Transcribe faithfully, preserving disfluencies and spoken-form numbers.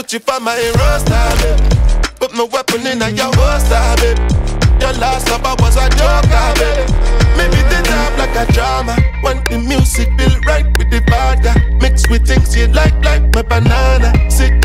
got you for my roster, babe. Put my weapon in at your holster, babe. Your last lover was a joker, babe. Maybe the top like a drama. Want the music feel right with the vodka. Mix with things you like, like my banana. Sick